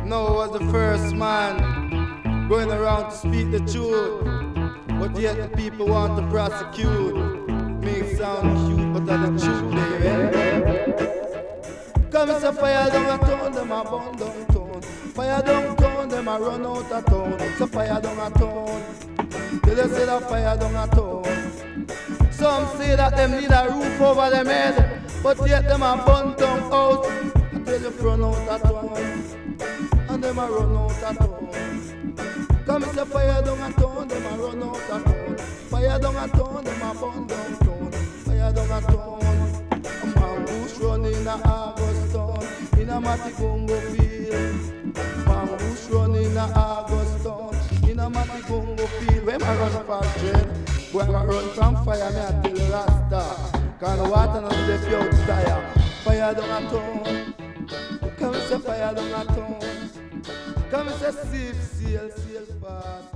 Noah was the first man going around to speak the truth, but yet the people want to prosecute. Make sound cute, but that's the truth, baby. Come and say fire down a town, them a burn down town. Fire down town, them a run out a town. So fire down a town. Till they say that fire down a town. Some say that them need a roof over them head, but yet them a burn down house until they run out a town. And them a run out a town. Come and say fire down a town, them a run out a town. Fire down a town, them a burn down town. Fire down a town. A man bush run in a August town, in a Matigungo field. Man bush run in a August town, in a Matigungo field. When I run past train, when I run from fire, me I tell Rasta. Cause the water not the pure tire. Fire down a town. Come and say fire down a town. Come and say sail fast.